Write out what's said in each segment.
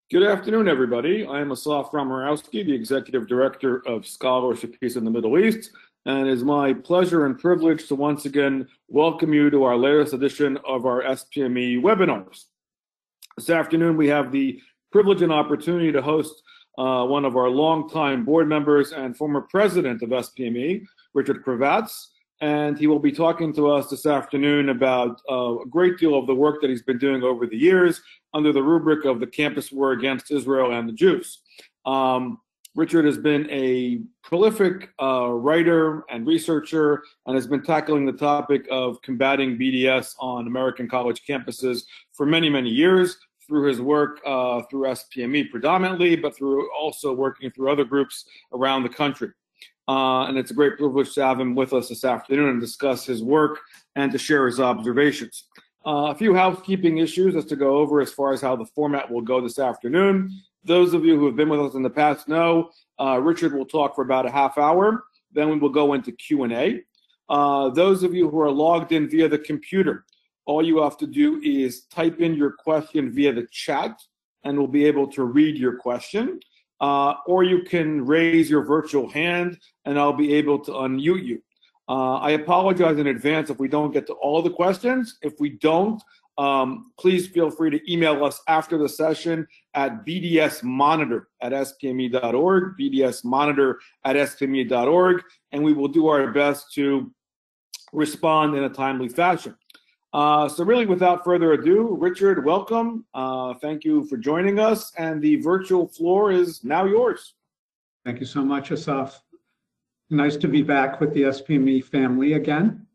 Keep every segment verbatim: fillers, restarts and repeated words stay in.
Good afternoon, everybody. I am Asaf Romarowski, the Executive Director of Scholarship Peace in the Middle East, and it is my pleasure and privilege to once again welcome you to our latest edition of our S P M E webinars. This afternoon, we have the privilege and opportunity to host uh, one of our longtime board members and former president of S P M E, Richard Kravatz, and he will be talking to us this afternoon about uh, a great deal of the work that he's been doing over the years under the rubric of the campus war against Israel and the Jews. Um, Richard has been a prolific uh, writer and researcher and has been tackling the topic of combating B D S on American college campuses for many, many years through his work uh, through S P M E predominantly, but through also working through other groups around the country. Uh, and it's a great privilege to have him with us this afternoon and discuss his work and to share his observations. Uh, a few housekeeping issues as to go over as far as how the format will go this afternoon. Those of you who have been with us in the past know uh, Richard will talk for about a half hour. Then we will go into Q and A. Uh, those of you who are logged in via the computer, all you have to do is type in your question via the chat and we'll be able to read your question. Uh, or you can raise your virtual hand and I'll be able to unmute you. Uh, I apologize in advance if we don't get to all the questions. If we don't, um, please feel free to email us after the session at b d s monitor at s p m e dot org, b d s monitor at s p m e dot org, and we will do our best to respond in a timely fashion. Uh, so really, without further ado, Richard, welcome. Uh, thank you for joining us, and the virtual floor is now yours. Thank you so much, Asaf. Nice to be back with the S P M E family again.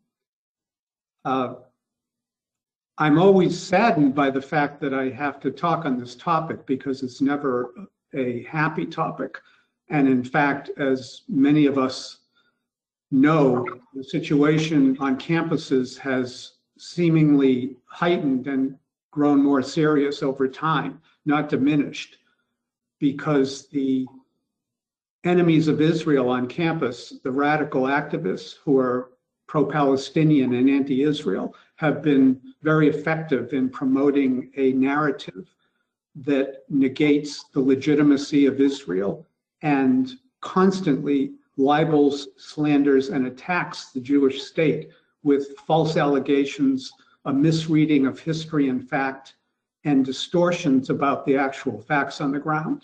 Uh, I'm always saddened by the fact that I have to talk on this topic because it's never a happy topic. And in fact, as many of us know, the situation on campuses has seemingly heightened and grown more serious over time, not diminished, because the enemies of Israel on campus, the radical activists who are pro-Palestinian and anti-Israel, have been very effective in promoting a narrative that negates the legitimacy of Israel and constantly libels, slanders, and attacks the Jewish state with false allegations, a misreading of history and fact, and distortions about the actual facts on the ground.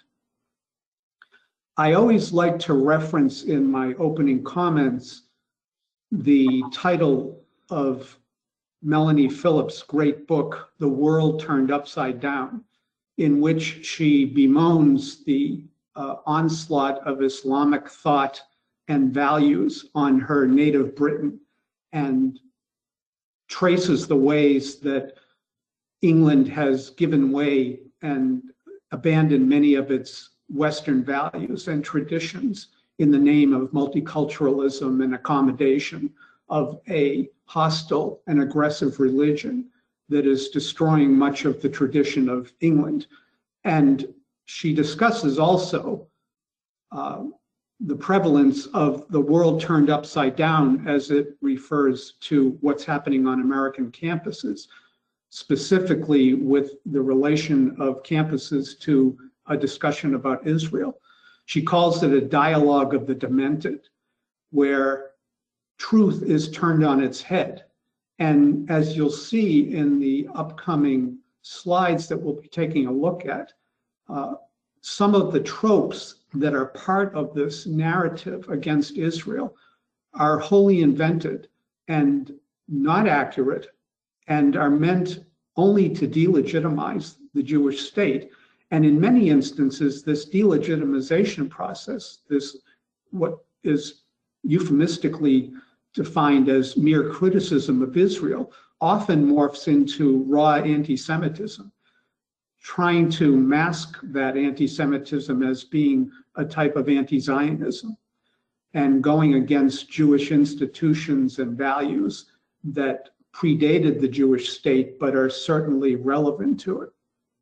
I always like to reference in my opening comments the title of Melanie Phillips' great book, The World Turned Upside Down, in which she bemoans the uh, onslaught of Islamic thought and values on her native Britain and traces the ways that England has given way and abandoned many of its Western values and traditions in the name of multiculturalism and accommodation of a hostile and aggressive religion that is destroying much of the tradition of England. And she discusses also uh, the prevalence of the world turned upside down as it refers to what's happening on American campuses, specifically with the relation of campuses to a discussion about Israel. She calls it a dialogue of the demented, where truth is turned on its head. And as you'll see in the upcoming slides that we'll be taking a look at, uh, some of the tropes that are part of this narrative against Israel are wholly invented and not accurate and are meant only to delegitimize the Jewish state. And in many instances, this delegitimization process, this what is euphemistically defined as mere criticism of Israel, often morphs into raw anti-Semitism, trying to mask that anti-Semitism as being a type of anti-Zionism and going against Jewish institutions and values that predated the Jewish state but are certainly relevant to it.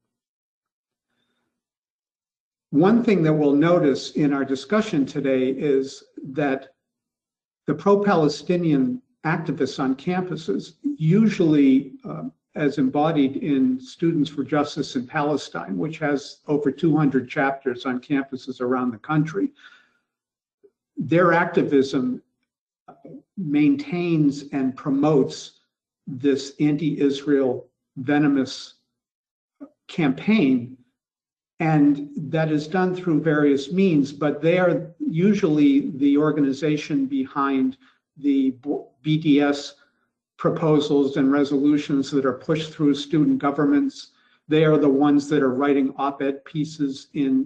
One thing that we'll notice in our discussion today is that the pro-Palestinian activists on campuses usually uh, as embodied in Students for Justice in Palestine, which has over two hundred chapters on campuses around the country. Their activism maintains and promotes this anti-Israel venomous campaign, and that is done through various means, but they are usually the organization behind the B D S proposals and resolutions that are pushed through student governments. They are the ones that are writing op-ed pieces in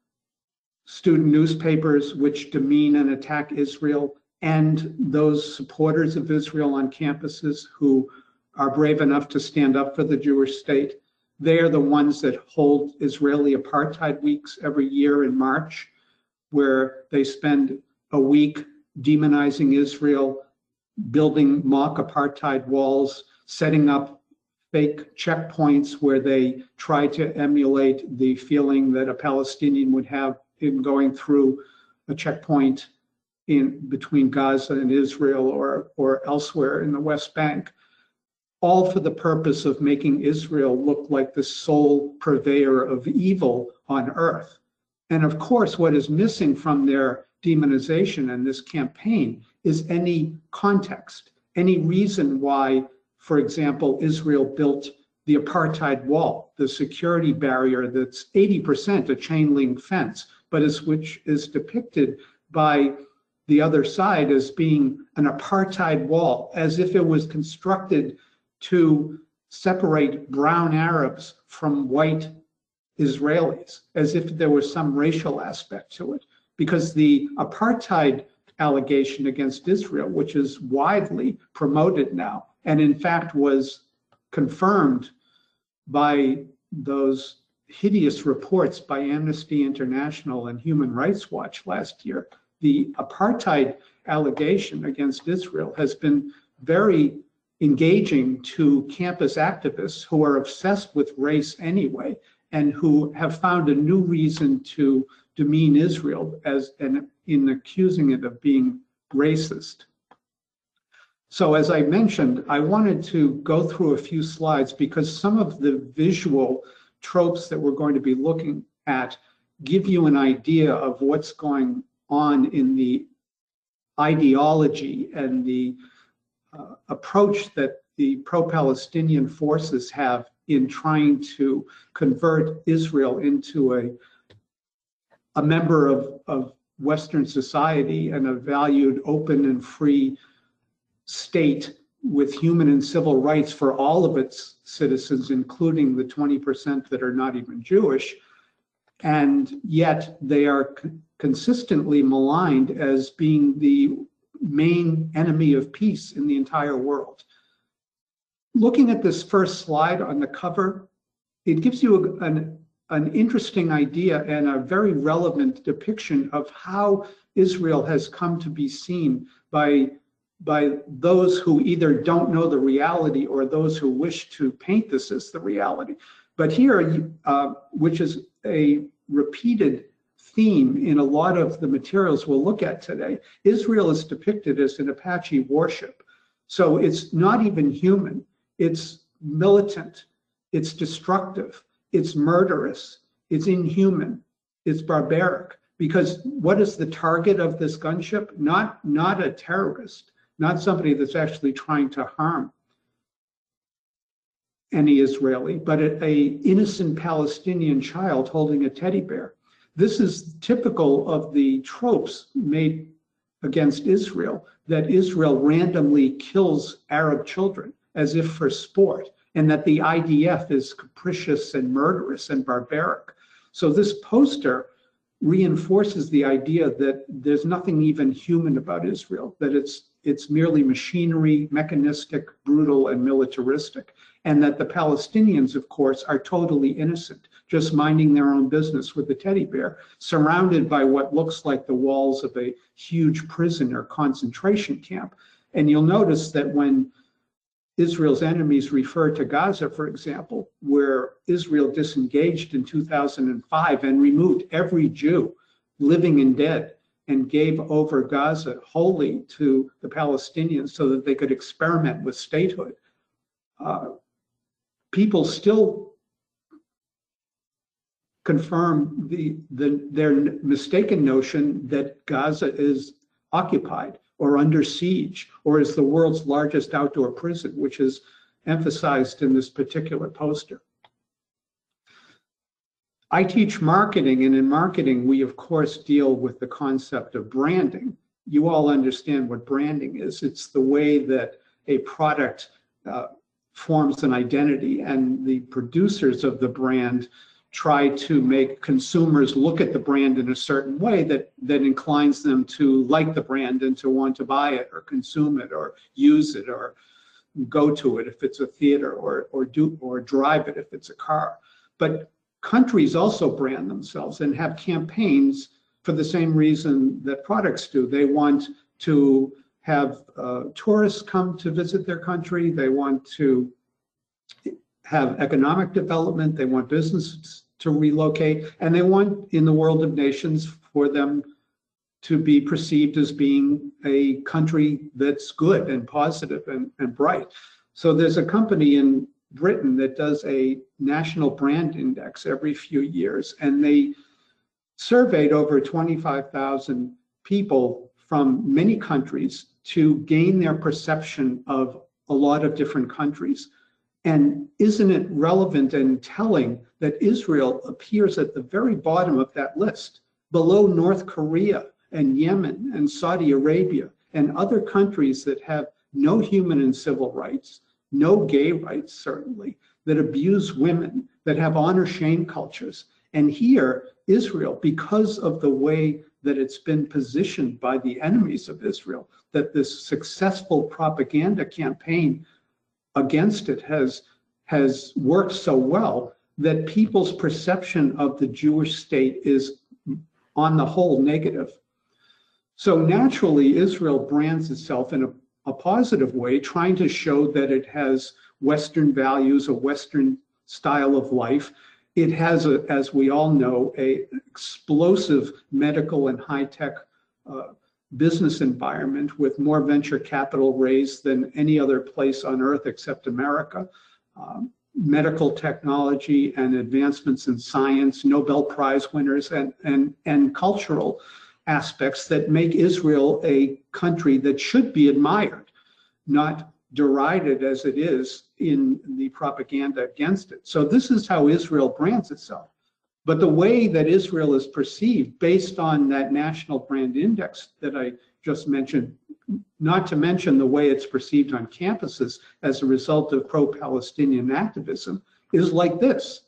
student newspapers which demean and attack Israel, and those supporters of Israel on campuses who are brave enough to stand up for the Jewish state. They are the ones that hold Israeli apartheid weeks every year in March, where they spend a week demonizing Israel, building mock apartheid walls, setting up fake checkpoints where they try to emulate the feeling that a Palestinian would have in going through a checkpoint in between Gaza and Israel or, or elsewhere in the West Bank, all for the purpose of making Israel look like the sole purveyor of evil on earth. And of course, what is missing from their demonization and this campaign is any context, any reason why, for example, Israel built the apartheid wall, the security barrier that's eighty percent a chain link fence, but is which is depicted by the other side as being an apartheid wall, as if it was constructed to separate brown Arabs from white Israelis, as if there was some racial aspect to it. Because the apartheid allegation against Israel, which is widely promoted now, and in fact was confirmed by those hideous reports by Amnesty International and Human Rights Watch last year, the apartheid allegation against Israel has been very engaging to campus activists who are obsessed with race anyway, and who have found a new reason to demean Israel as an, in accusing it of being racist. So as I mentioned, I wanted to go through a few slides because some of the visual tropes that we're going to be looking at give you an idea of what's going on in the ideology and the uh, approach that the pro-Palestinian forces have in trying to convert Israel into a, a member of, of Western society and a valued, open and free state with human and civil rights for all of its citizens, including the twenty percent that are not even Jewish. And yet they are consistently maligned as being the main enemy of peace in the entire world. Looking at this first slide on the cover, it gives you a, an, an interesting idea and a very relevant depiction of how Israel has come to be seen by, by those who either don't know the reality or those who wish to paint this as the reality. But here, uh, which is a repeated theme in a lot of the materials we'll look at today, Israel is depicted as an Apache warship. So it's not even human. It's militant, it's destructive, it's murderous, it's inhuman, it's barbaric. Because what is the target of this gunship? Not, not a terrorist, not somebody that's actually trying to harm any Israeli, but a, a innocent Palestinian child holding a teddy bear. This is typical of the tropes made against Israel, that Israel randomly kills Arab children as if for sport, and that the I D F is capricious and murderous and barbaric. So this poster reinforces the idea that there's nothing even human about Israel, that it's it's merely machinery, mechanistic, brutal, and militaristic, and that the Palestinians, of course, are totally innocent, just minding their own business with the teddy bear, surrounded by what looks like the walls of a huge prison or concentration camp. And you'll notice that when Israel's enemies refer to Gaza, for example, where Israel disengaged in two thousand five and removed every Jew, living and dead, and gave over Gaza wholly to the Palestinians so that they could experiment with statehood. Uh, people still confirm the, the their mistaken notion that Gaza is occupied or under siege or is the world's largest outdoor prison, which is emphasized in this particular poster. I teach marketing, and in marketing, we of course deal with the concept of branding. You all understand what branding is. It's the way that a product uh, forms an identity, and the producers of the brand try to make consumers look at the brand in a certain way that, that inclines them to like the brand and to want to buy it or consume it or use it or go to it if it's a theater or, or, do, or drive it if it's a car. But countries also brand themselves and have campaigns for the same reason that products do. They want to have uh, tourists come to visit their country. They want to have economic development. They want businesses to relocate. And they want, in the world of nations, for them to be perceived as being a country that's good and positive and, and bright. So there's a company in Britain that does a national brand index every few years, and they surveyed over twenty-five thousand people from many countries to gain their perception of a lot of different countries. And isn't it relevant and telling that Israel appears at the very bottom of that list, below North Korea and Yemen and Saudi Arabia and other countries that have no human and civil rights, no gay rights, certainly, that abuse women, that have honor-shame cultures. And here, Israel, because of the way that it's been positioned by the enemies of Israel, that this successful propaganda campaign against it has, has worked so well, that people's perception of the Jewish state is, on the whole, negative. So naturally, Israel brands itself in a a positive way, trying to show that it has Western values, a Western style of life. It has, a, as we all know, a explosive medical and high-tech uh, business environment with more venture capital raised than any other place on earth except America. Um, medical technology and advancements in science, Nobel Prize winners, and, and, and cultural aspects that make Israel a country that should be admired, not derided as it is in the propaganda against it. So this is how Israel brands itself. But the way that Israel is perceived based on that national brand index that I just mentioned, not to mention the way it's perceived on campuses as a result of pro-Palestinian activism, is like this.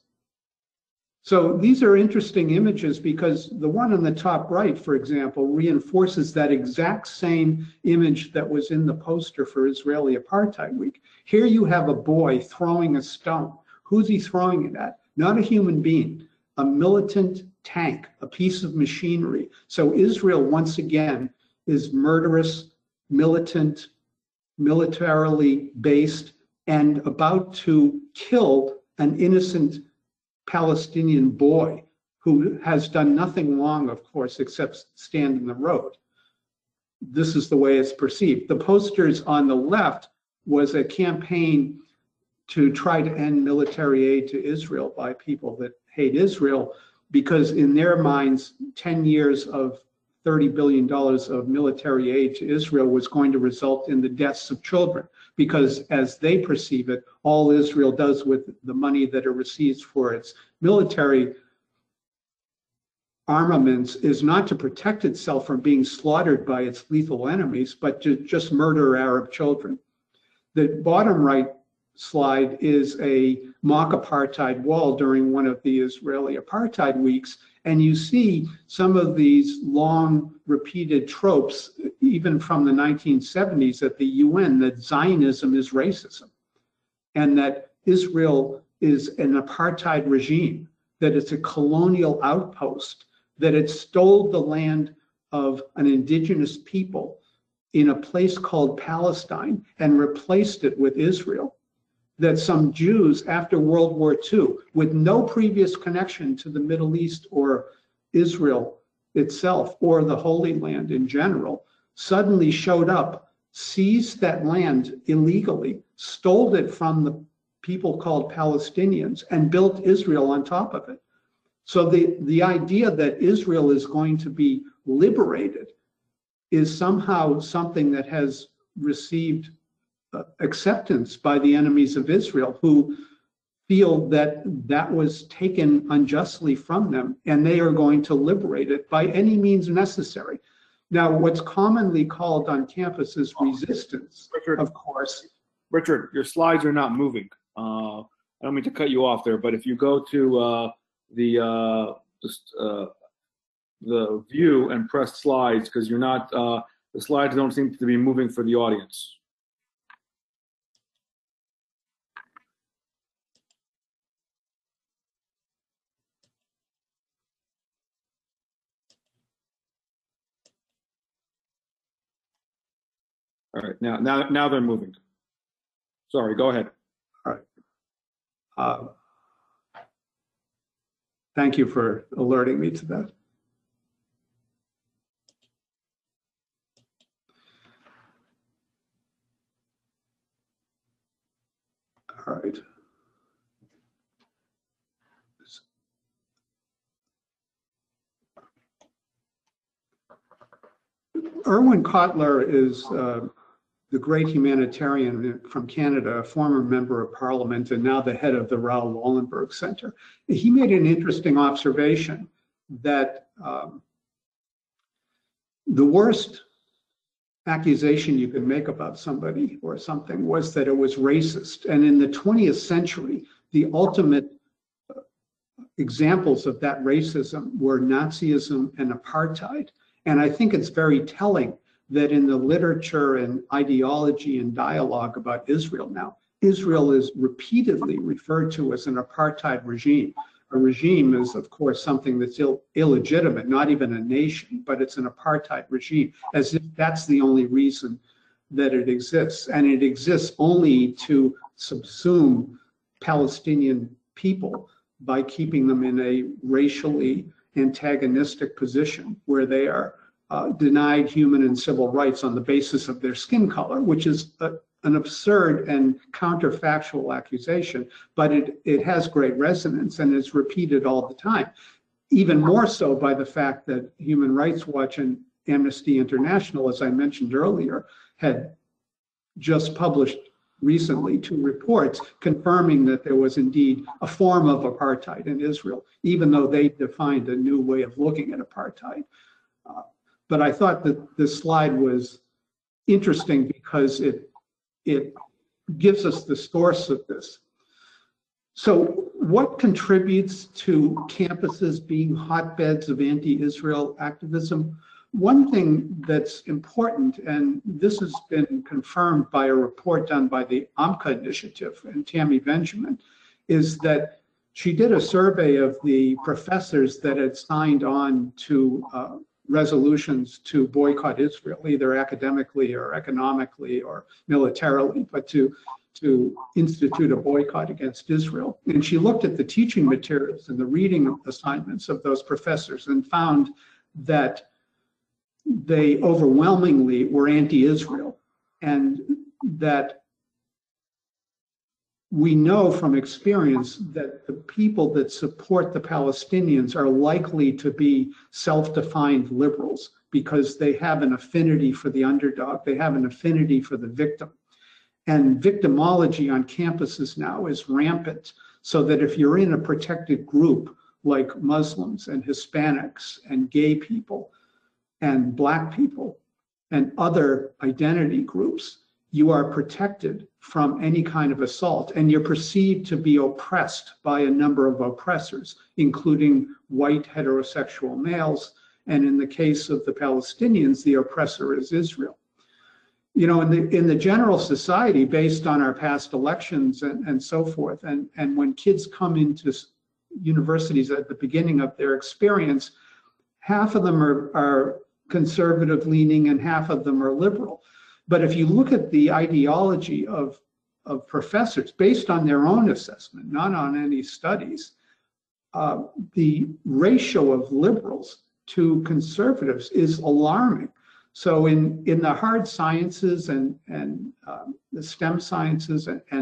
So these are interesting images because the one on the top right, for example, reinforces that exact same image that was in the poster for Israeli Apartheid Week. Here you have a boy throwing a stone. Who's he throwing it at? Not a human being, a militant tank, a piece of machinery. So Israel, once again, is murderous, militant, militarily based, and about to kill an innocent Palestinian boy who has done nothing wrong, of course, except stand in the road. This is the way it's perceived. The posters on the left was a campaign to try to end military aid to Israel by people that hate Israel, because in their minds, ten years of thirty billion dollars of military aid to Israel was going to result in the deaths of children. Because as they perceive it, all Israel does with the money that it receives for its military armaments is not to protect itself from being slaughtered by its lethal enemies, but to just murder Arab children. The bottom right slide is a mock apartheid wall during one of the Israeli apartheid weeks, and you see some of these long repeated tropes, even from the nineteen seventies at the U N, that Zionism is racism, and that Israel is an apartheid regime, that it's a colonial outpost, that it stole the land of an indigenous people in a place called Palestine and replaced it with Israel. That some Jews after World War Two, with no previous connection to the Middle East or Israel itself or the Holy Land in general, suddenly showed up, seized that land illegally, stole it from the people called Palestinians and built Israel on top of it. So the, the idea that Israel is going to be liberated is somehow something that has received uh, acceptance by the enemies of Israel, who feel that that was taken unjustly from them, and they are going to liberate it by any means necessary. Now, what's commonly called on campus is resistance, Richard, of course. Richard, your slides are not moving. Uh, I don't mean to cut you off there, but if you go to uh, the uh, just, uh, the view and press slides, because you're not, uh, the slides don't seem to be moving for the audience. All right, now, now, now they're moving. Sorry, go ahead. All right. Uh, thank you for alerting me to that. All right. Erwin Kotler is uh, the great humanitarian from Canada, a former member of parliament and now the head of the Raoul Wallenberg Center. He made an interesting observation that um, the worst accusation you could make about somebody or something was that it was racist. And in the twentieth century, the ultimate examples of that racism were Nazism and apartheid. And I think it's very telling that in the literature and ideology and dialogue about Israel now, Israel is repeatedly referred to as an apartheid regime. A regime is, of course, something that's Ill, illegitimate, not even a nation, but it's an apartheid regime, as if that's the only reason that it exists. And it exists only to subsume Palestinian people by keeping them in a racially antagonistic position where they are uh, denied human and civil rights on the basis of their skin color, which is a, an absurd and counterfactual accusation, but it, it has great resonance and is repeated all the time. Even more so by the fact that Human Rights Watch and Amnesty International, as I mentioned earlier, had just published recently two reports confirming that there was indeed a form of apartheid in Israel, even though they defined a new way of looking at apartheid. Uh, but I thought that this slide was interesting because it, it gives us the source of this. So what contributes to campuses being hotbeds of anti-Israel activism? One thing that's important, and this has been confirmed by a report done by the AMCA Initiative and Tammy Benjamin, is that she did a survey of the professors that had signed on to uh, resolutions to boycott Israel, either academically or economically or militarily, but to, to institute a boycott against Israel. And she looked at the teaching materials and the reading assignments of those professors and found that they overwhelmingly were anti-Israel, and that we know from experience that the people that support the Palestinians are likely to be self-defined liberals because they have an affinity for the underdog, they have an affinity for the victim. And victimology on campuses now is rampant, so that if you're in a protected group like Muslims and Hispanics and gay people, and Black people and other identity groups, you are protected from any kind of assault, and you're perceived to be oppressed by a number of oppressors, including white heterosexual males, and in the case of the Palestinians, the oppressor is Israel. You know, in the, in the general society, based on our past elections and, and so forth, and, and when kids come into universities at the beginning of their experience, half of them are, are conservative leaning and half of them are liberal. But if you look at the ideology of, of professors based on their own assessment, not on any studies, uh, the ratio of liberals to conservatives is alarming. So in, in the hard sciences and, and um, the STEM sciences and, and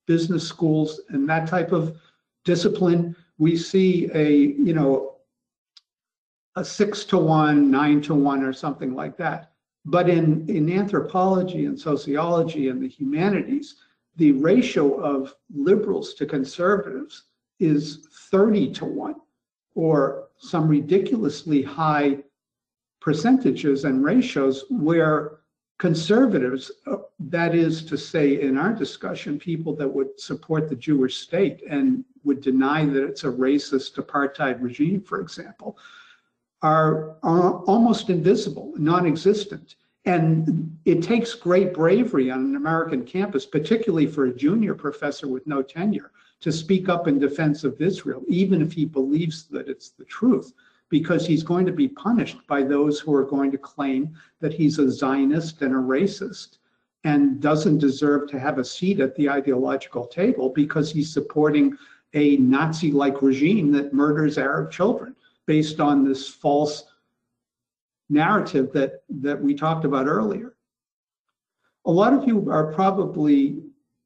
business schools and that type of discipline, we see a, you know, a six to one, nine to one, or something like that. But in, in anthropology and sociology and the humanities, the ratio of liberals to conservatives is thirty to one, or some ridiculously high percentages and ratios where conservatives, uh, that is to say, in our discussion, people that would support the Jewish state and would deny that it's a racist apartheid regime, for example, are, are almost invisible, non-existent. And it takes great bravery on an American campus, particularly for a junior professor with no tenure, to speak up in defense of Israel, even if he believes that it's the truth, because he's going to be punished by those who are going to claim that he's a Zionist and a racist and doesn't deserve to have a seat at the ideological table because he's supporting a Nazi-like regime that murders Arab children based on this false narrative that, that we talked about earlier. A lot of you are probably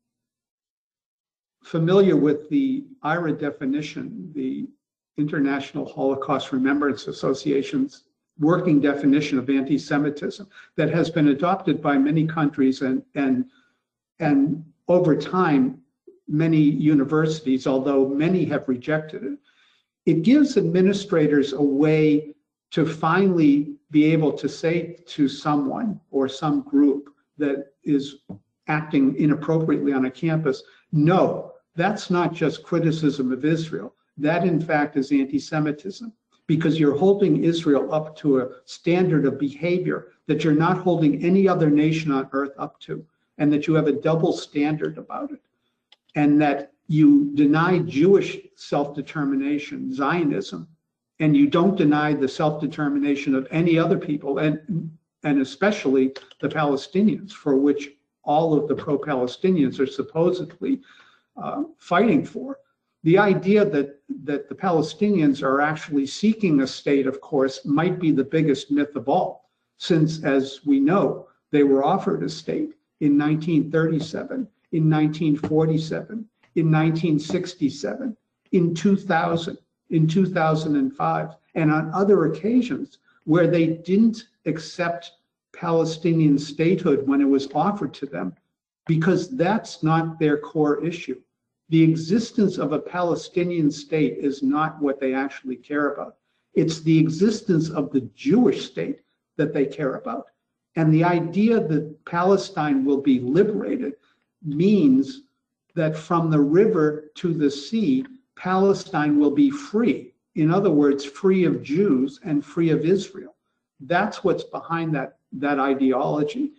familiar with the I R A definition, the International Holocaust Remembrance Association's working definition of anti-Semitism that has been adopted by many countries and, and, and over time, many universities, although many have rejected it. It gives administrators a way to finally be able to say to someone or some group that is acting inappropriately on a campus, no, that's not just criticism of Israel. That, in fact, is anti-Semitism, because you're holding Israel up to a standard of behavior that you're not holding any other nation on earth up to, and that you have a double standard about it, and that you deny Jewish self-determination, Zionism, and you don't deny the self-determination of any other people, and, and especially the Palestinians, for which all of the pro-Palestinians are supposedly uh, fighting for. The idea that, that the Palestinians are actually seeking a state, of course, might be the biggest myth of all, since, as we know, they were offered a state in nineteen thirty-seven, in nineteen forty-seven, in nineteen sixty-seven, in two thousand, in two thousand five, and on other occasions where they didn't accept Palestinian statehood when it was offered to them, because that's not their core issue. The existence of a Palestinian state is not what they actually care about. It's the existence of the Jewish state that they care about. And the idea that Palestine will be liberated means that from the river to the sea, Palestine will be free. In other words, free of Jews and free of Israel. That's what's behind that, that ideology.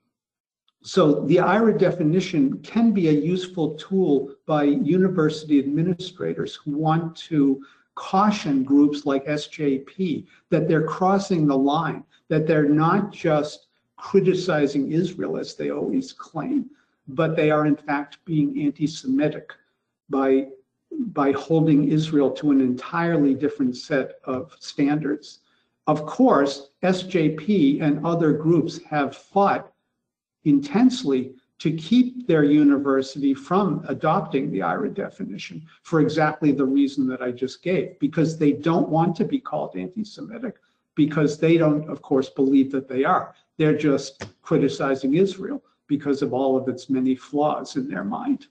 So the I R A definition can be a useful tool by university administrators who want to caution groups like S J P that they're crossing the line, that they're not just criticizing Israel as they always claim, but they are in fact being anti-Semitic by, by holding Israel to an entirely different set of standards. Of course, S J P and other groups have fought intensely to keep their university from adopting the I R A definition for exactly the reason that I just gave, because they don't want to be called anti-Semitic, because they don't, of course, believe that they are. They're just criticizing Israel because of all of its many flaws in their mind.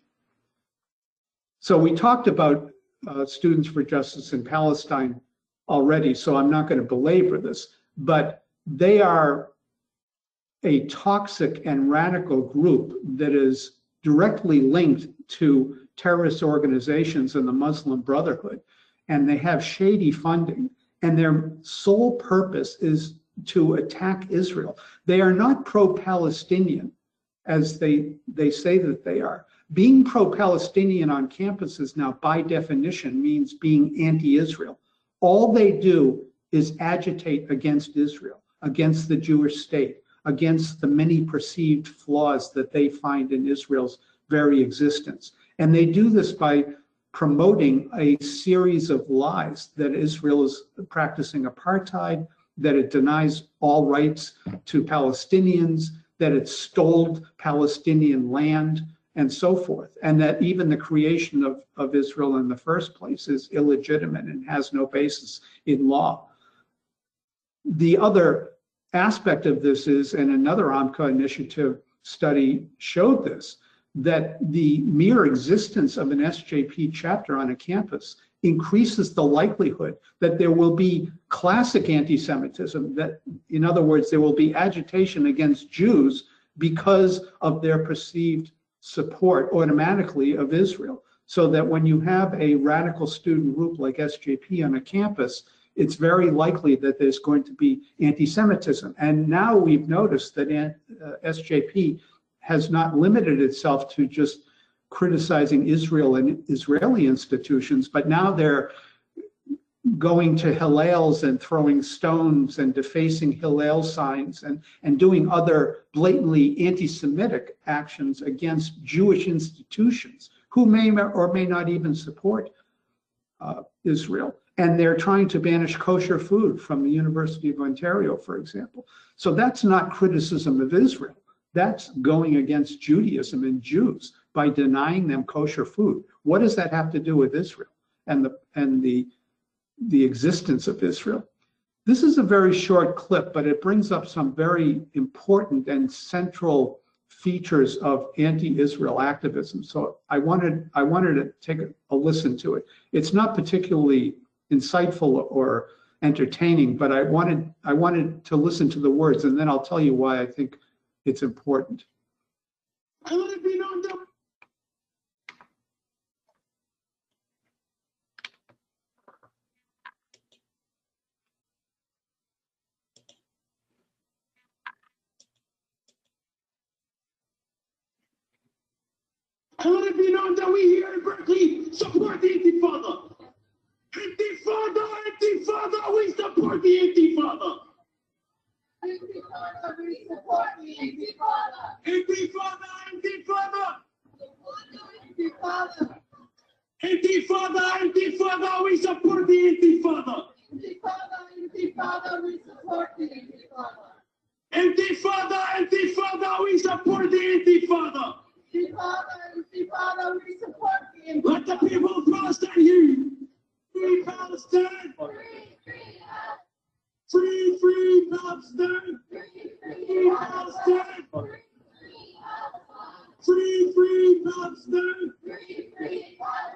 So we talked about uh, Students for Justice in Palestine already, so I'm not going to belabor this, but they are a toxic and radical group that is directly linked to terrorist organizations and the Muslim Brotherhood, and they have shady funding, and their sole purpose is to attack Israel. They are not pro-Palestinian, as they, they say that they are. Being pro-Palestinian on campuses now, by definition, means being anti-Israel. All they do is agitate against Israel, against the Jewish state, against the many perceived flaws that they find in Israel's very existence. And they do this by promoting a series of lies that Israel is practicing apartheid, that it denies all rights to Palestinians, that it stole Palestinian land and so forth, and that even the creation of, of Israel in the first place is illegitimate and has no basis in law. The other aspect of this is, and another A M C A initiative study showed this, that the mere existence of an S J P chapter on a campus increases the likelihood that there will be classic anti-Semitism, that, in other words, there will be agitation against Jews because of their perceived support automatically of Israel. So that when you have a radical student group like S J P on a campus, it's very likely that there's going to be anti-Semitism. And now we've noticed that uh, S J P has not limited itself to just criticizing Israel and Israeli institutions, but now they're going to Hillels and throwing stones and defacing Hillel signs and, and doing other blatantly anti-Semitic actions against Jewish institutions who may or may not even support uh, Israel. And they're trying to banish kosher food from the University of Ontario, for example. So that's not criticism of Israel. That's going against Judaism and Jews by denying them kosher food. What does that have to do with Israel and the and the the existence of Israel? This is a very short clip, but it brings up some very important and central features of anti-Israel activism. So I wanted I wanted to take a, a listen to it. It's not particularly insightful or entertaining, but I wanted I wanted to listen to the words, and then I'll tell you why I think it's important. I want to be known to I want to be known that we here in Berkeley support the Intifada. Intifada, Intifada, we support the Intifada. Intifada, we support the Intifada. Intifada, Intifada. Intifada. Intifada, Intifada, we support the Intifada. Intifada, Intifada, we support the Intifada. Intifada, Intifada, we support the Intifada. Intifada, Intifada, we support the Intifada. Let the people of Palestine hear you. Free Palestine. Free, free, uh, Free, free Palestine. free, Free free, Palestine. free, free, uh, Free, free Palestine. free, free, uh,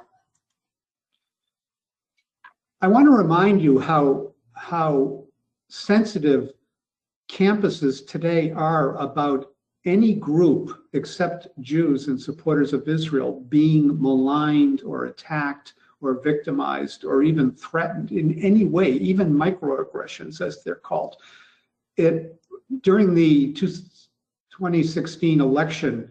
I want to remind you how, how sensitive campuses today are about any group except Jews and supporters of Israel being maligned or attacked or victimized or even threatened in any way, even microaggressions as they're called. It, during the twenty sixteen election,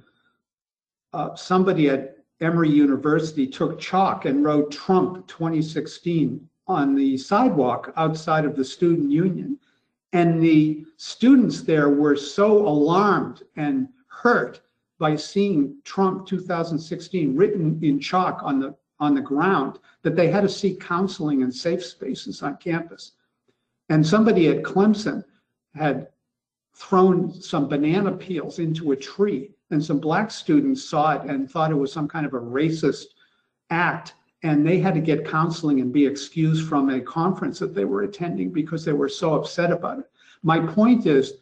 uh, somebody at Emory University took chalk and wrote Trump twenty sixteen on the sidewalk outside of the student union. And the students there were so alarmed and hurt by seeing Trump two thousand sixteen written in chalk on the on the ground that they had to seek counseling and safe spaces on campus. And somebody at Clemson had thrown some banana peels into a tree, and some black students saw it and thought it was some kind of a racist act, and they had to get counseling and be excused from a conference that they were attending because they were so upset about it. My point is,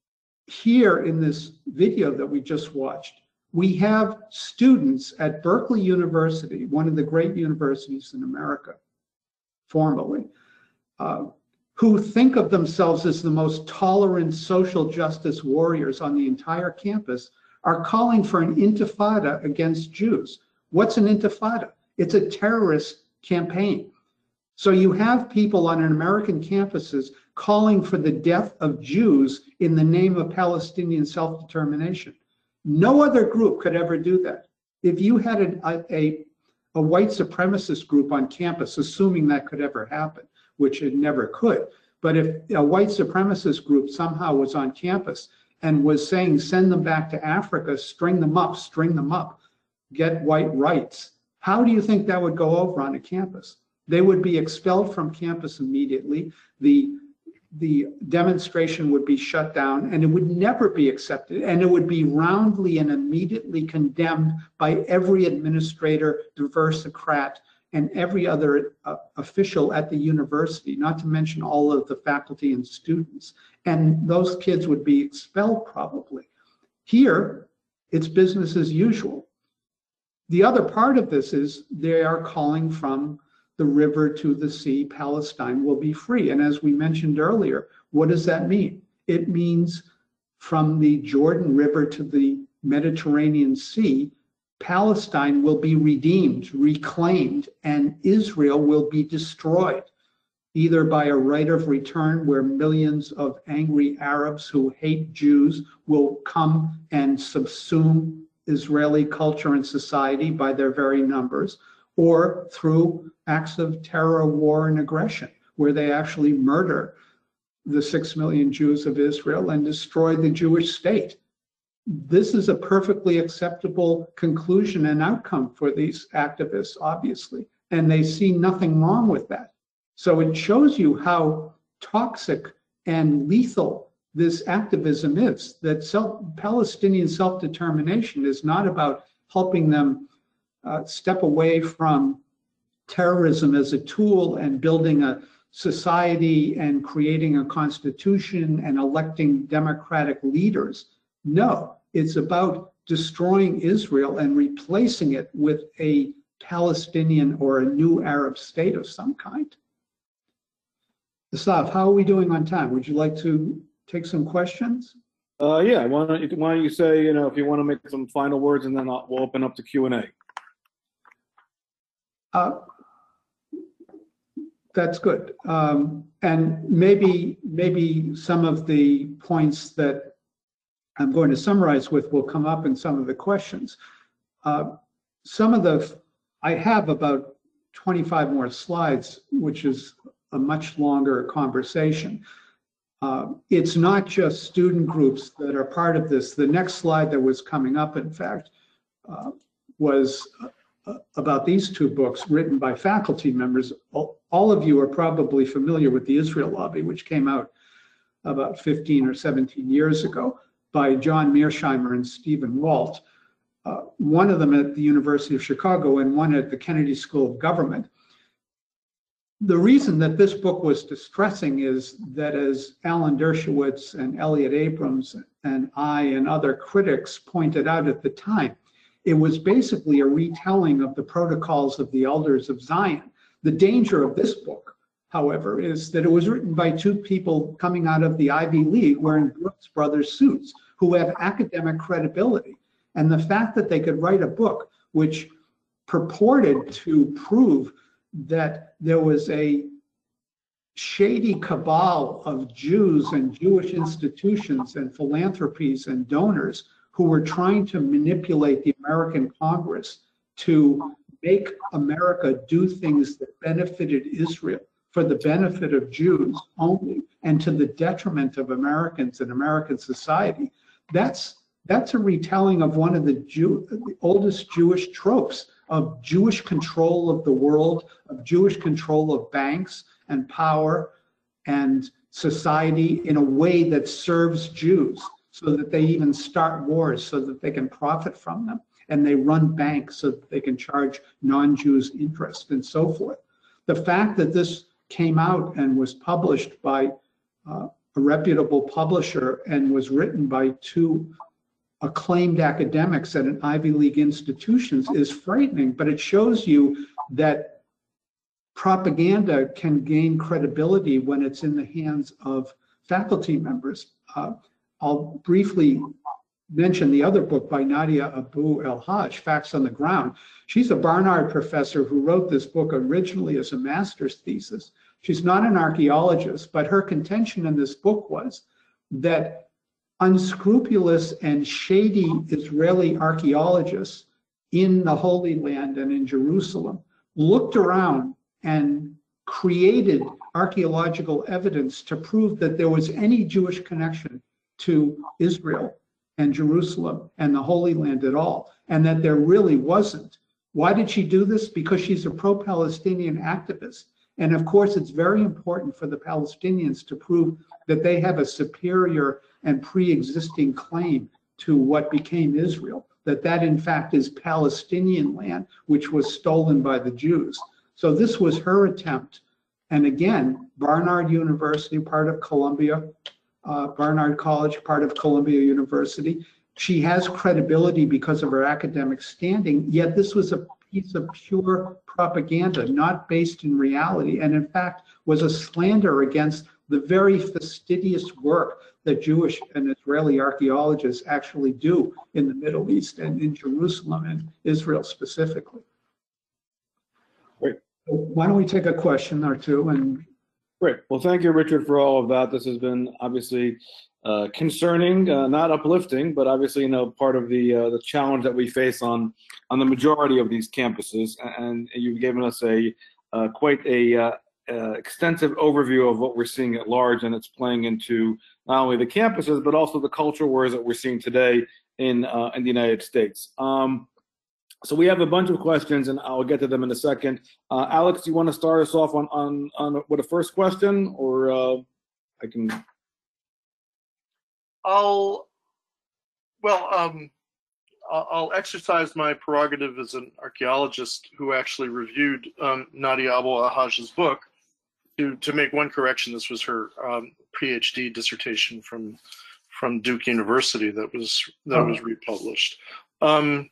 here in this video that we just watched, we have students at Berkeley University, one of the great universities in America, formerly, uh, who think of themselves as the most tolerant social justice warriors on the entire campus, are calling for an intifada against Jews. What's an intifada? It's a terrorist campaign. So you have people on American campuses calling for the death of Jews in the name of Palestinian self-determination. No other group could ever do that. If you had a, a, a white supremacist group on campus, assuming that could ever happen, which it never could, but if a white supremacist group somehow was on campus and was saying, send them back to Africa, string them up, string them up, get white rights, how do you think that would go over on a campus? They would be expelled from campus immediately. The the demonstration would be shut down and it would never be accepted, and it would be roundly and immediately condemned by every administrator, diversicrat, and every other uh, official at the university, not to mention all of the faculty and students. And those kids would be expelled probably. Here, it's business as usual. The other part of this is they are calling from the river to the sea, Palestine will be free. And as we mentioned earlier, what does that mean? It means from the Jordan River to the Mediterranean Sea, Palestine will be redeemed, reclaimed, and Israel will be destroyed, either by a right of return where millions of angry Arabs who hate Jews will come and subsume Israeli culture and society by their very numbers, or through acts of terror, war, and aggression, where they actually murder the six million Jews of Israel and destroy the Jewish state. This is a perfectly acceptable conclusion and outcome for these activists, obviously, and they see nothing wrong with that. So it shows you how toxic and lethal this activism is, that self, Palestinian self-determination is not about helping them uh, step away from terrorism as a tool and building a society and creating a constitution and electing democratic leaders. No, it's about destroying Israel and replacing it with a Palestinian or a new Arab state of some kind. Asaf, how are we doing on time? Would you like to take some questions? Uh, yeah, why don't, you, why don't you say, you know, if you want to make some final words, and then I'll, we'll open up to Q and A. Uh, that's good. Um, and maybe, maybe some of the points that I'm going to summarize with will come up in some of the questions. Uh, some of the, I have about twenty-five more slides, which is a much longer conversation. Uh, it's not just student groups that are part of this. The next slide that was coming up, in fact, uh, was uh, about these two books written by faculty members. All, all of you are probably familiar with the Israel Lobby, which came out about fifteen or seventeen years ago by John Mearsheimer and Stephen Walt. Uh, one of them at the University of Chicago and one at the Kennedy School of Government. The reason that this book was distressing is that, as Alan Dershowitz and Elliot Abrams and I and other critics pointed out at the time, it was basically a retelling of the protocols of the elders of Zion. The danger of this book, however, is that it was written by two people coming out of the Ivy League wearing Brooks Brothers suits who have academic credibility. And the fact that they could write a book which purported to prove that there was a shady cabal of Jews and Jewish institutions and philanthropies and donors who were trying to manipulate the American Congress to make America do things that benefited Israel for the benefit of Jews only and to the detriment of Americans and American society. That's that's a retelling of one of the, Jew, the oldest Jewish tropes of Jewish control of the world, of Jewish control of banks and power and society in a way that serves Jews, so that they even start wars so that they can profit from them. And they run banks so that they can charge non-Jews interest and so forth. The fact that this came out and was published by uh, a reputable publisher and was written by two acclaimed academics at an Ivy League institutions is frightening, but it shows you that propaganda can gain credibility when it's in the hands of faculty members. Uh, I'll briefly mention the other book by Nadia Abu El-Hajj, Facts on the Ground. She's a Barnard professor who wrote this book originally as a master's thesis. She's not an archaeologist, but her contention in this book was that unscrupulous and shady Israeli archaeologists in the Holy Land and in Jerusalem looked around and created archaeological evidence to prove that there was any Jewish connection to Israel and Jerusalem and the Holy Land at all, and that there really wasn't. Why did she do this? Because she's a pro-Palestinian activist, And of course, it's very important for the Palestinians to prove that they have a superior and pre-existing claim to what became Israel, that that in fact is Palestinian land, which was stolen by the Jews. So this was her attempt. And again, Barnard University, part of Columbia, uh, Barnard College, part of Columbia University. She has credibility because of her academic standing, yet this was a piece of pure propaganda, not based in reality, and in fact was a slander against the very fastidious work that Jewish and Israeli archaeologists actually do in the Middle East and in Jerusalem and Israel specifically. Great. So why don't we take a question or two? And Great. Well, thank you, Richard, for all of that. This has been obviously uh, concerning, uh, not uplifting, but obviously, you know, part of the uh, the challenge that we face on on the majority of these campuses. And you've given us a uh, quite a uh, uh, extensive overview of what we're seeing at large, and it's playing into not only the campuses but also the culture wars that we're seeing today in uh, in the United States. Um, so we have a bunch of questions, and I'll get to them in a second. Uh, Alex, do you want to start us off on on on with a first question, or uh, I can? I'll, well, um, I'll I'll exercise my prerogative as an archaeologist who actually reviewed um, Nadia Abu Alhaj's book to to make one correction. This was her um, PhD dissertation from from Duke University that was that Oh. was republished, um,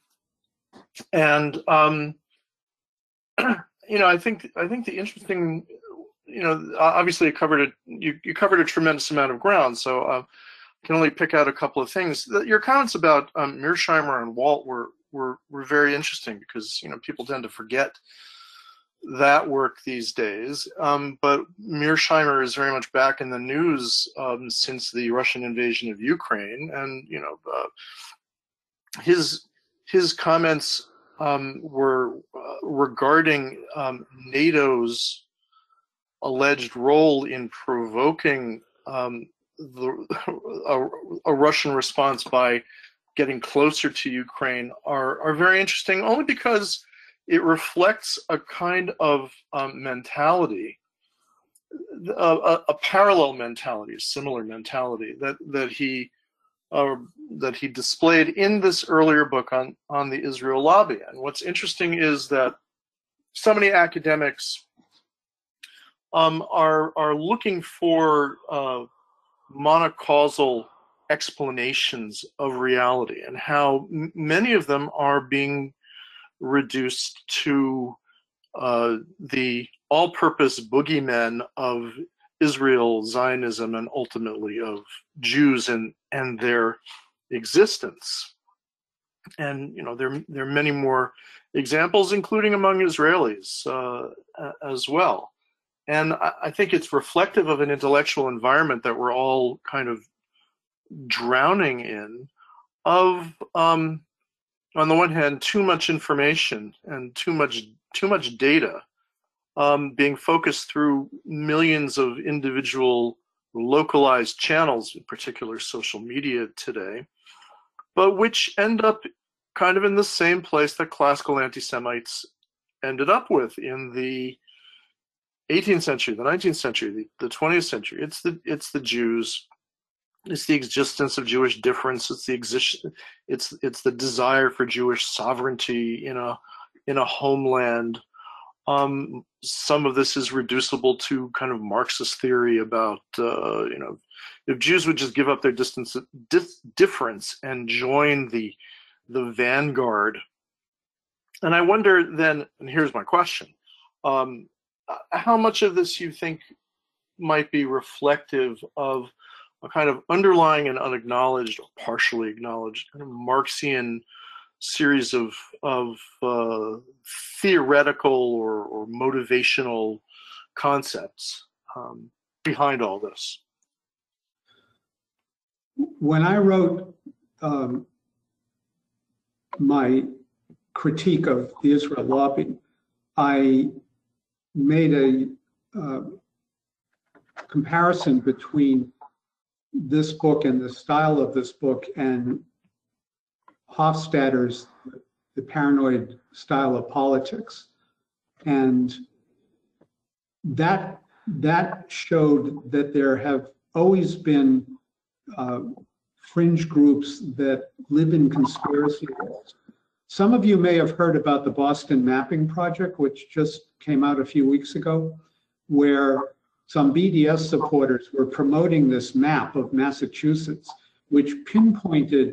and um, you know, I think I think the interesting, you know, obviously it covered a you you covered a tremendous amount of ground, so. Uh, can only pick out a couple of things. Your comments about um, Mearsheimer and Walt were, were were very interesting because, you know, people tend to forget that work these days. Um, but Mearsheimer is very much back in the news um, since the Russian invasion of Ukraine, and you know, uh, his his comments um, were uh, regarding um, NATO's alleged role in provoking. Um, The, a, a Russian response by getting closer to Ukraine are, are very interesting, only because it reflects a kind of um, mentality, a, a, a parallel mentality, a similar mentality that that he uh, that he displayed in this earlier book on on the Israel lobby. And what's interesting is that so many academics um, are are looking for uh, monocausal explanations of reality, and how m- many of them are being reduced to uh, the all-purpose boogeymen of Israel, Zionism, and ultimately of Jews and and their existence. And you know, there there are many more examples, including among Israelis uh, as well. And I think it's reflective of an intellectual environment that we're all kind of drowning in, of, um, on the one hand, too much information and too much too much data um, being focused through millions of individual localized channels, in particular social media today, but which end up kind of in the same place that classical anti-Semites ended up with in the eighteenth century, the nineteenth century, the, the twentieth century. It's the it's the Jews. It's the existence of Jewish difference. It's the exist. It's it's the desire for Jewish sovereignty in a in a homeland. Um, some of this is reducible to kind of Marxist theory about uh, you know, if Jews would just give up their distance dis- difference and join the the vanguard. And I wonder then, and here's my question. Um, How much of this you think might be reflective of a kind of underlying and unacknowledged, or partially acknowledged, kind of Marxian series of of uh, theoretical or, or motivational concepts um, behind all this? when I wrote um, my critique of the Israel lobby, I made a uh, comparison between this book and the style of this book and Hofstadter's The Paranoid Style of Politics. And that that showed that there have always been uh, fringe groups that live in conspiracy walls. Some of you may have heard about the Boston Mapping Project, which just came out a few weeks ago, where some B D S supporters were promoting this map of Massachusetts, which pinpointed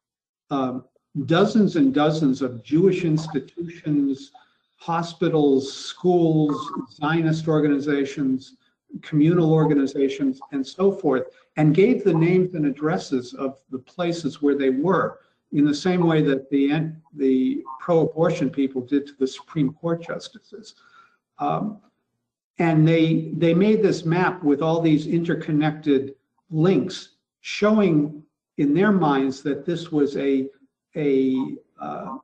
um, dozens and dozens of Jewish institutions, hospitals, schools, Zionist organizations, communal organizations, and so forth, and gave the names and addresses of the places where they were, in the same way that the, the pro-abortion people did to the Supreme Court justices. Um, and they, they made this map with all these interconnected links, showing in their minds that this was a, a uh,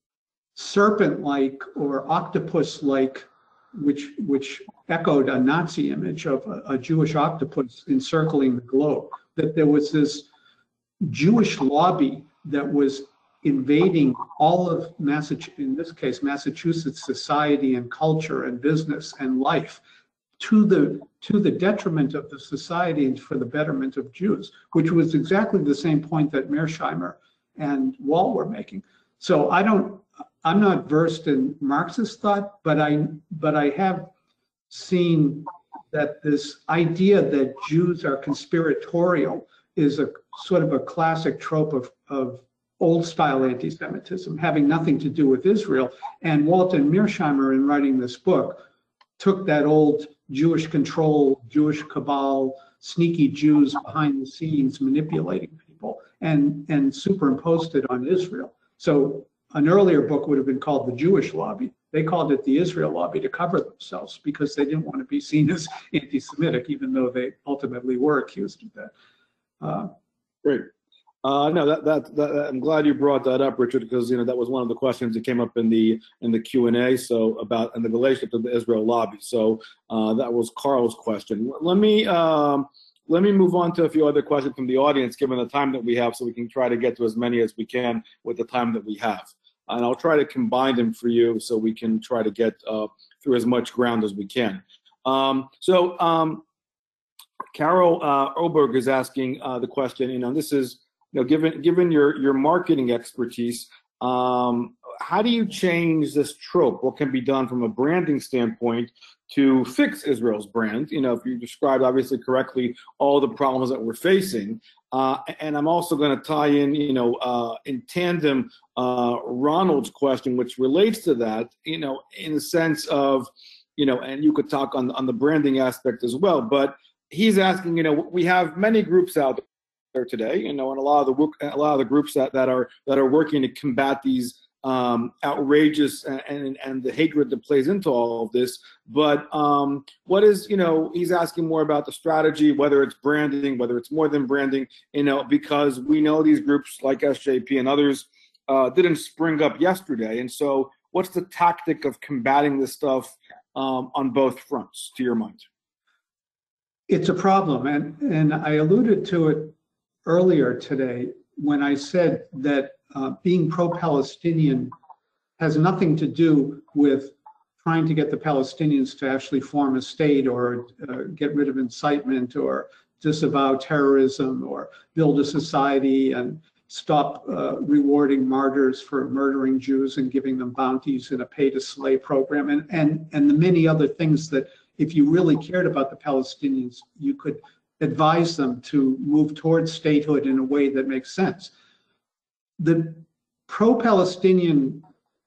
serpent-like or octopus-like, which, which echoed a Nazi image of a, a Jewish octopus encircling the globe, that there was this Jewish lobby that was invading all of Massachusetts, in this case, Massachusetts society and culture and business and life, to the to the detriment of the society and for the betterment of Jews, which was exactly the same point that Mearsheimer and Wall were making. So I don't, I'm not versed in Marxist thought, but I but I have seen that this idea that Jews are conspiratorial is a sort of a classic trope of, of old style anti-Semitism, having nothing to do with Israel. And Walter Mearsheimer, in writing this book, took that old Jewish control, Jewish cabal, sneaky Jews behind the scenes manipulating people, and, and superimposed it on Israel. So an earlier book would have been called The Jewish Lobby. They called it the Israel Lobby to cover themselves because they didn't want to be seen as anti-Semitic, even though they ultimately were accused of that. Uh, Great. Uh, no, that, that that I'm glad you brought that up, Richard, because you know that was one of the questions that came up in the in the Q and A. So about and the relationship to the Israel lobby. So uh, that was Carl's question. Let me um, let me move on to a few other questions from the audience, given the time that we have, so we can try to get to as many as we can with the time that we have. And I'll try to combine them for you, so we can try to get uh, through as much ground as we can. Um, so um, Carol uh, Oberg is asking uh, the question. You know, this is. You know, given given your your marketing expertise, um, how do you change this trope? What can be done from a branding standpoint to fix Israel's brand? You know, if you described obviously correctly all the problems that we're facing, uh, and I'm also going to tie in, you know, uh, in tandem, uh, Ronald's question, which relates to that, you know, in the sense of, you know, and you could talk on on the branding aspect as well, but he's asking, you know, we have many groups out there today, you know, and a lot of the a lot of the groups that, that are that are working to combat these um, outrageous and, and and the hatred that plays into all of this. But um, what is, you know, he's asking more about the strategy, whether it's branding, whether it's more than branding, you know, because we know these groups like S J P and others uh, didn't spring up yesterday. And so, what's the tactic of combating this stuff um, on both fronts, to your mind? It's a problem, and and I alluded to it earlier today when I said that uh, being pro-Palestinian has nothing to do with trying to get the Palestinians to actually form a state or uh, get rid of incitement or disavow terrorism or build a society and stop uh, rewarding martyrs for murdering Jews and giving them bounties in a pay-to-slay program, and, and, and the many other things that if you really cared about the Palestinians, you could advise them to move towards statehood in a way that makes sense. The pro-Palestinian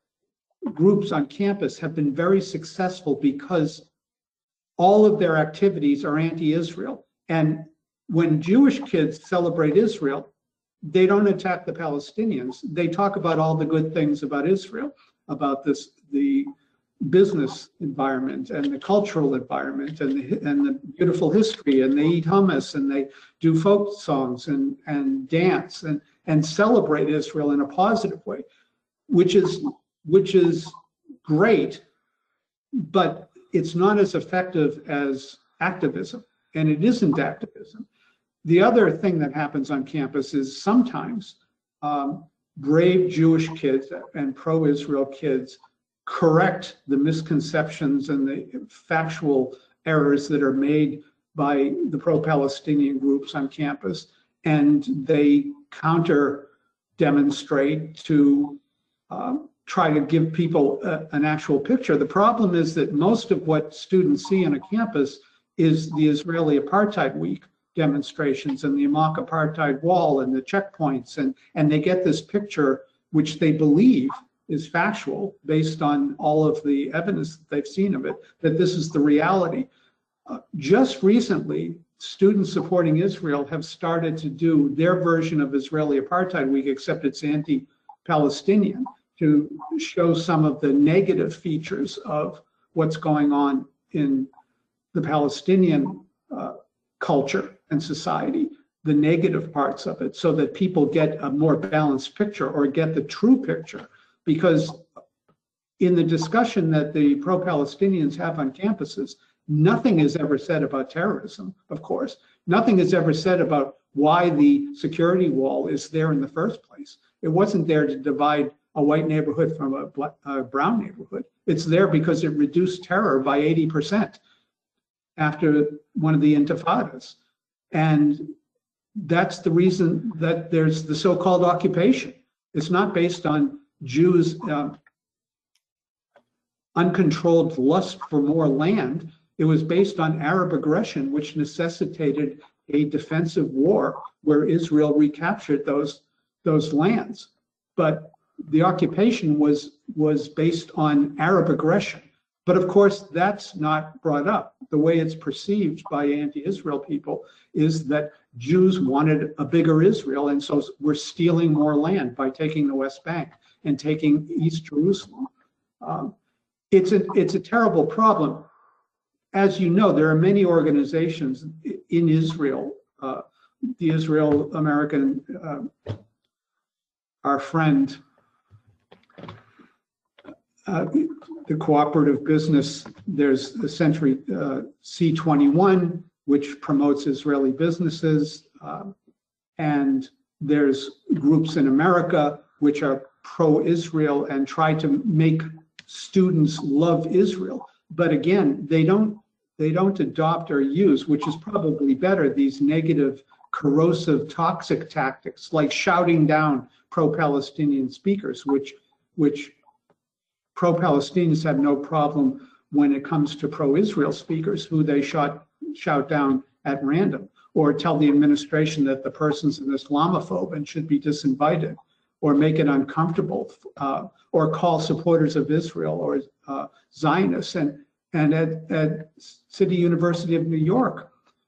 groups on campus have been very successful because all of their activities are anti-Israel. And when Jewish kids celebrate Israel, they don't attack the Palestinians. They talk about all the good things about Israel, about this, the business environment and the cultural environment and the, and the beautiful history, and they eat hummus and they do folk songs and, and dance and, and celebrate Israel in a positive way, which is, which is great, but it's not as effective as activism, and it isn't activism. The other thing that happens on campus is sometimes um, brave Jewish kids and pro-Israel kids correct the misconceptions and the factual errors that are made by the pro-Palestinian groups on campus, and they counter demonstrate to uh, try to give people a, an actual picture. The problem is that most of what students see on a campus is the Israeli Apartheid Week demonstrations and the mock apartheid wall and the checkpoints, and, and they get this picture which they believe is factual based on all of the evidence that they've seen of it, that this is the reality. Uh, just recently, students supporting Israel have started to do their version of Israeli Apartheid Week, except it's anti-Palestinian, to show some of the negative features of what's going on in the Palestinian uh, culture and society, the negative parts of it, so that people get a more balanced picture or get the true picture. Because in the discussion that the pro-Palestinians have on campuses, nothing is ever said about terrorism, of course. Nothing is ever said about why the security wall is there in the first place. It wasn't there to divide a white neighborhood from a, black, a brown neighborhood. It's there because it reduced terror by eighty percent after one of the intifadas. And that's the reason that there's the so-called occupation. It's not based on Jews' um, uncontrolled lust for more land. It was based on Arab aggression, which necessitated a defensive war where Israel recaptured those, those lands. But the occupation was, was based on Arab aggression. But of course, that's not brought up. The way it's perceived by anti-Israel people is that Jews wanted a bigger Israel, and so we're stealing more land by taking the West Bank and taking East Jerusalem. Um, it's, a, it's a terrible problem. As you know, there are many organizations in Israel, uh, the Israel-American, uh, our friend, uh, the cooperative business, there's the Century uh, C twenty-one, which promotes Israeli businesses, uh, and there's groups in America which are pro-Israel and try to make students love Israel. But again, they don't they don't adopt or use, which is probably better, these negative, corrosive, toxic tactics like shouting down pro-Palestinian speakers, which which pro-Palestinians have no problem when it comes to pro-Israel speakers who they shot, shout down at random, or tell the administration that the person's an Islamophobe and should be disinvited, or make it uncomfortable, uh, or call supporters of Israel or uh, Zionists. And, and at, at City University of New York,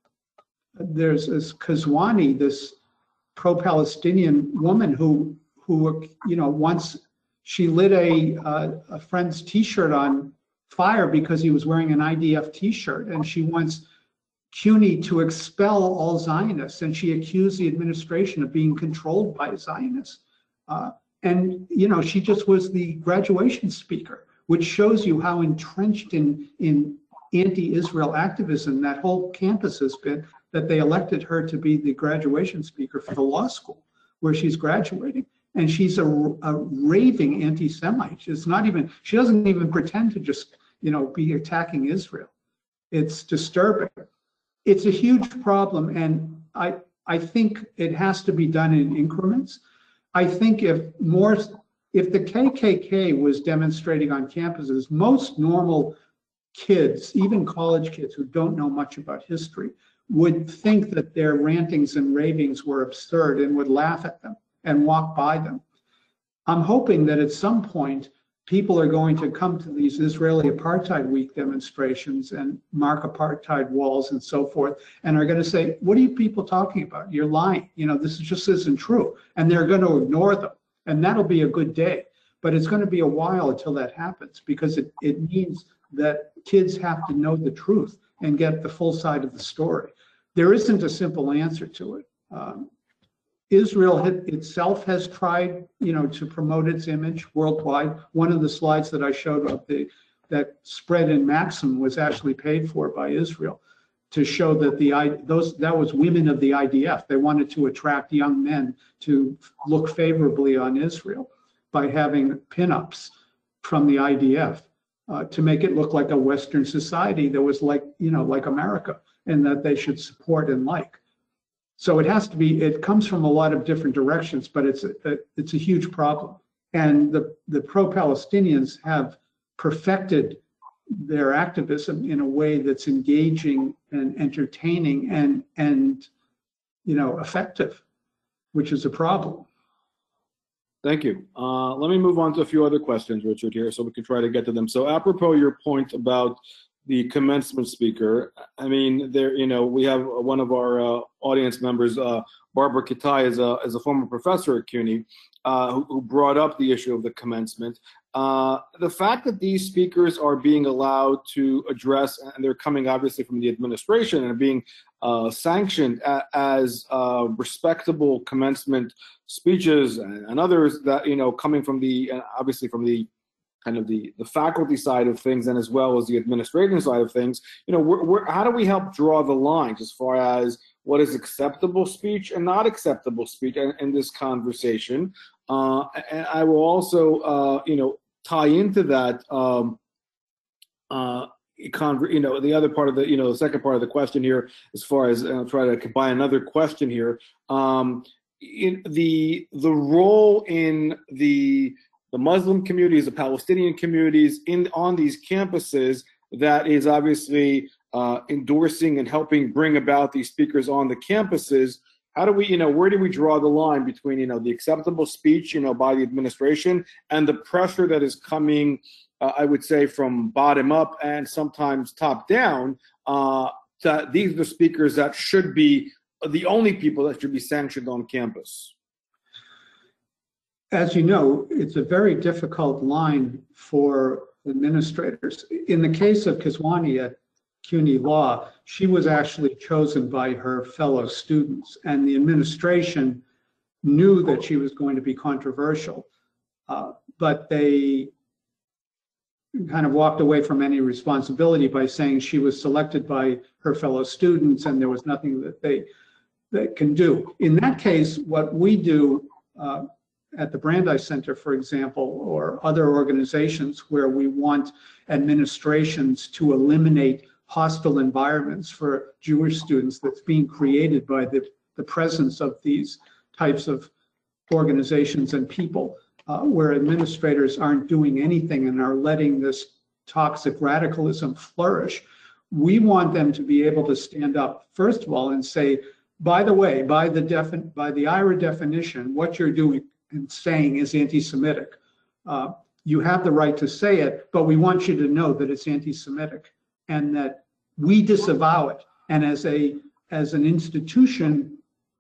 there's this Kazwani, this pro-Palestinian woman who, who, you know, once she lit a, uh, a friend's T-shirt on fire because he was wearing an I D F T-shirt, and she wants CUNY to expel all Zionists, and she accused the administration of being controlled by Zionists. Uh, and, you know, she just was the graduation speaker, which shows you how entrenched in, in anti-Israel activism that whole campus has been, that they elected her to be the graduation speaker for the law school where she's graduating. And she's a, a raving anti-Semite. She's not even, she doesn't even pretend to just, you know, be attacking Israel. It's disturbing. It's a huge problem, and I, I think it has to be done in increments. I think if more, if the K K K was demonstrating on campuses, most normal kids, even college kids who don't know much about history, would think that their rantings and ravings were absurd and would laugh at them and walk by them. I'm hoping that at some point, people are going to come to these Israeli Apartheid Week demonstrations and mark apartheid walls and so forth, and are going to say, what are you people talking about? You're lying. You know, this just isn't true. And they're going to ignore them. And that'll be a good day. But it's going to be a while until that happens, because it, it means that kids have to know the truth and get the full side of the story. There isn't a simple answer to it. Um, Israel itself has tried, you know, to promote its image worldwide. One of the slides that I showed of the that spread in Maxim was actually paid for by Israel to show that the those that was women of the I D F. They wanted to attract young men to look favorably on Israel by having pinups from the I D F. uh, to make it look like a Western society that was like, you know, like America, and that they should support and like. So it has to be, it comes from a lot of different directions, but it's a, it's a huge problem. And the, the pro-Palestinians have perfected their activism in a way that's engaging and entertaining and, and you know, effective, which is a problem. Thank you. Uh, let me move on to a few other questions, Richard, here, so we can try to get to them. So apropos your point about the commencement speaker, I mean, there, you know, we have one of our uh, audience members, uh, Barbara Kitai, is a, is a former professor at CUNY, uh, who, who brought up the issue of the commencement. Uh, the fact that these speakers are being allowed to address, and they're coming obviously from the administration and are being uh, sanctioned a, as uh, respectable commencement speeches, and, and others that, you know, coming from the, uh, obviously from the kind of the, the faculty side of things, and as well as the administrative side of things, you know, we're, we're, how do we help draw the lines as far as what is acceptable speech and not acceptable speech in, in this conversation? Uh, and I will also, uh, you know, tie into that, um, uh, you know, the other part of the, you know, the second part of the question here, as far as, I'll try to combine another question here, um, in the the role in the the Muslim communities, the Palestinian communities in on these campuses that is obviously uh, endorsing and helping bring about these speakers on the campuses. How do we, you know, where do we draw the line between, you know, the acceptable speech, you know, by the administration and the pressure that is coming, uh, I would say, from bottom up and sometimes top down? Uh, to, these are the speakers that should be the only people that should be sanctioned on campus. As you know, it's a very difficult line for administrators. In the case of Kiswani at CUNY Law, she was actually chosen by her fellow students, and the administration knew that she was going to be controversial, uh, but they kind of walked away from any responsibility by saying she was selected by her fellow students and there was nothing that they, they can do. In that case, what we do uh, at the Brandeis Center, for example, or other organizations where we want administrations to eliminate hostile environments for Jewish students that's being created by the, the presence of these types of organizations and people, uh, where administrators aren't doing anything and are letting this toxic radicalism flourish. We want them to be able to stand up, first of all, and say, by the way, by the, defin by the I R A definition, what you're doing and saying is anti-Semitic. Uh, you have the right to say it, but we want you to know that it's anti-Semitic and that we disavow it. And as a as an institution,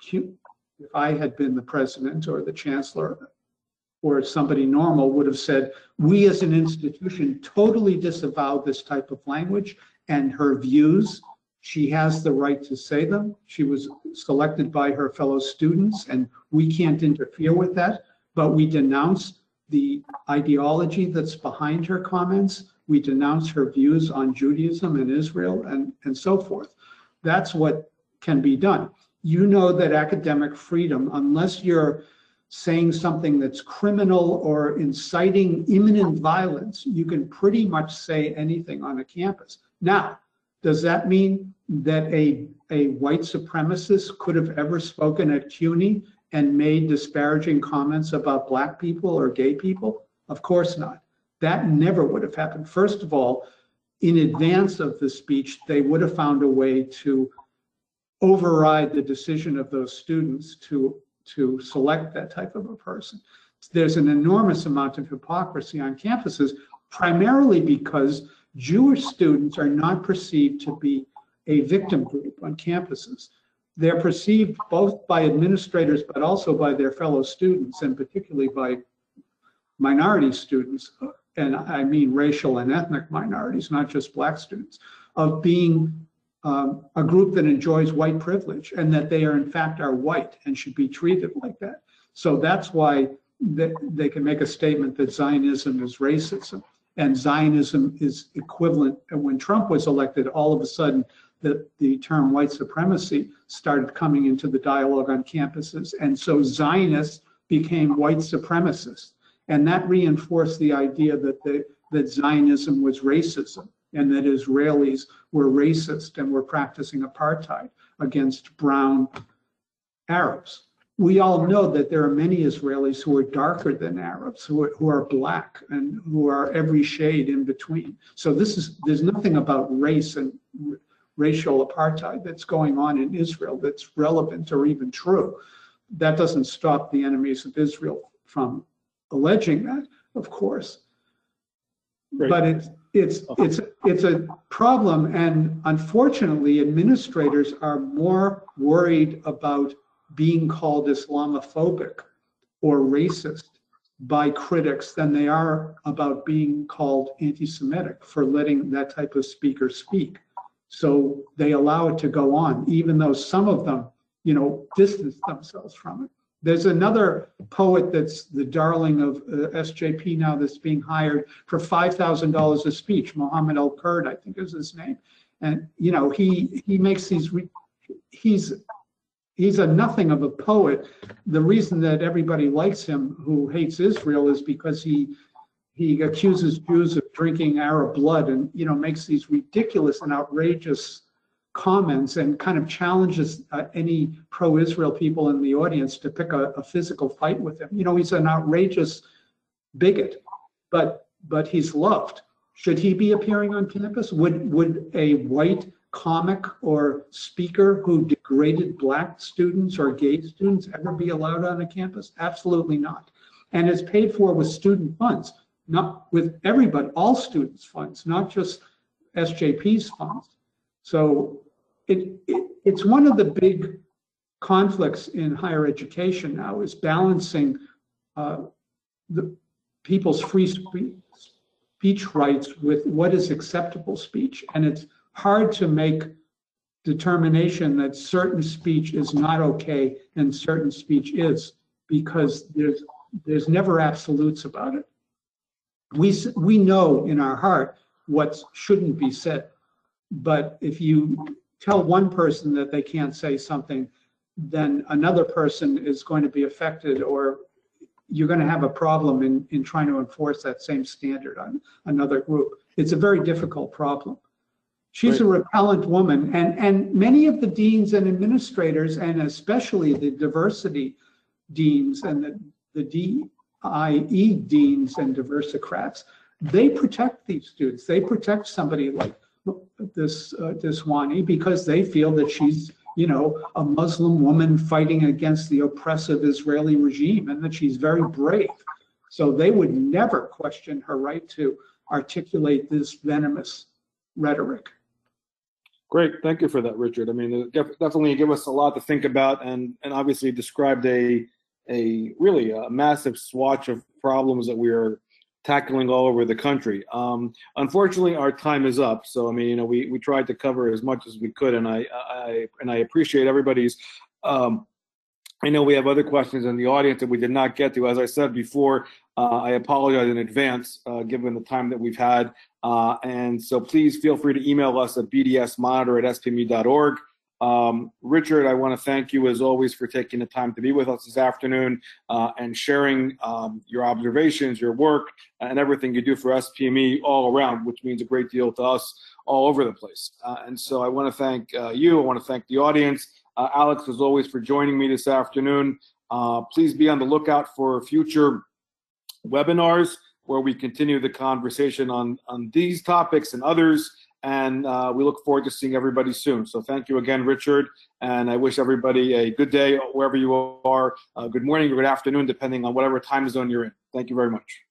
if I had been the president or the chancellor or somebody normal would have said, we as an institution totally disavow this type of language and her views. She has the right to say them. She was selected by her fellow students and we can't interfere with that, but we denounce the ideology that's behind her comments. We denounce her views on Judaism and Israel and, and so forth. That's what can be done. You know that academic freedom, unless you're saying something that's criminal or inciting imminent violence, you can pretty much say anything on a campus. Now, does that mean that a, a white supremacist could have ever spoken at CUNY and made disparaging comments about black people or gay people? Of course not. That never would have happened. First of all, in advance of the speech, they would have found a way to override the decision of those students to, to select that type of a person. There's an enormous amount of hypocrisy on campuses, primarily because Jewish students are not perceived to be a victim group on campuses. They're perceived both by administrators, but also by their fellow students, and particularly by minority students, and I mean racial and ethnic minorities, not just black students, of being um, a group that enjoys white privilege, and that they are in fact are white and should be treated like that. So that's why they, they can make a statement that Zionism is racism, and Zionism is equivalent. And when Trump was elected, all of a sudden the, the term white supremacy started coming into the dialogue on campuses, and so Zionists became white supremacists. And that reinforced the idea that the, that Zionism was racism and that Israelis were racist and were practicing apartheid against brown Arabs. We all know that there are many Israelis who are darker than Arabs, who are, who are black, and who are every shade in between. So this is, there's nothing about race and r- racial apartheid that's going on in Israel that's relevant or even true. That doesn't stop the enemies of Israel from alleging that, of course. Great. But it's it's it's it's a problem, and unfortunately, administrators are more worried about being called Islamophobic or racist by critics than they are about being called anti-Semitic for letting that type of speaker speak. So they allow it to go on, even though some of them, you know, distance themselves from it. There's another poet that's the darling of uh, S J P now that's being hired for five thousand dollars a speech, Mohammed El-Kurd, I think is his name. And, you know, he he makes these, re- he's he's a nothing of a poet. The reason that everybody likes him who hates Israel is because he he accuses Jews of drinking Arab blood and, you know, makes these ridiculous and outrageous comments and kind of challenges uh, any pro-Israel people in the audience to pick a, a physical fight with him. You know, he's an outrageous bigot, but but he's loved. Should he be appearing on campus? Would would a white comic or speaker who degraded black students or gay students ever be allowed on a campus? Absolutely not. And it's paid for with student funds, not with everybody, all students' funds, not just S J P's funds. So it, it it's one of the big conflicts in higher education now is balancing uh, the people's free speech, speech rights with what is acceptable speech. And it's hard to make determination that certain speech is not okay and certain speech is, because there's there's never absolutes about it. We we know in our heart what shouldn't be said. But if you tell one person that they can't say something, then another person is going to be affected, or you're going to have a problem in, in trying to enforce that same standard on another group. It's a very difficult problem. She's a repellent woman, and, and many of the deans and administrators, and especially the diversity deans and the, the D I E deans and diversicrats, they protect these students. They protect somebody like this uh, Diswani because they feel that she's, you know, a Muslim woman fighting against the oppressive Israeli regime, and that she's very brave. So they would never question her right to articulate this venomous rhetoric. Great, thank you for that, Richard. I mean, it def- definitely give us a lot to think about, and and obviously described a a really a massive swatch of problems that we are tackling all over the country. Um, unfortunately, our time is up. So I mean, you know, we we tried to cover as much as we could, and I I and I appreciate everybody's. Um, I know we have other questions in the audience that we did not get to. As I said before, uh, I apologize in advance, uh, given the time that we've had. Uh, and so please feel free to email us at b d s monitor at s p m e dot org. Um, Richard, I want to thank you as always for taking the time to be with us this afternoon uh, and sharing um, your observations, your work, and everything you do for S P M E all around, which means a great deal to us all over the place. Uh, and so I want to thank uh, you. I want to thank the audience. Uh, Alex, as always, for joining me this afternoon. Uh, please be on the lookout for future webinars where we continue the conversation on, on these topics and others. And uh, we look forward to seeing everybody soon. So thank you again, Richard. And I wish everybody a good day wherever you are. Uh, good morning or good afternoon, depending on whatever time zone you're in. Thank you very much.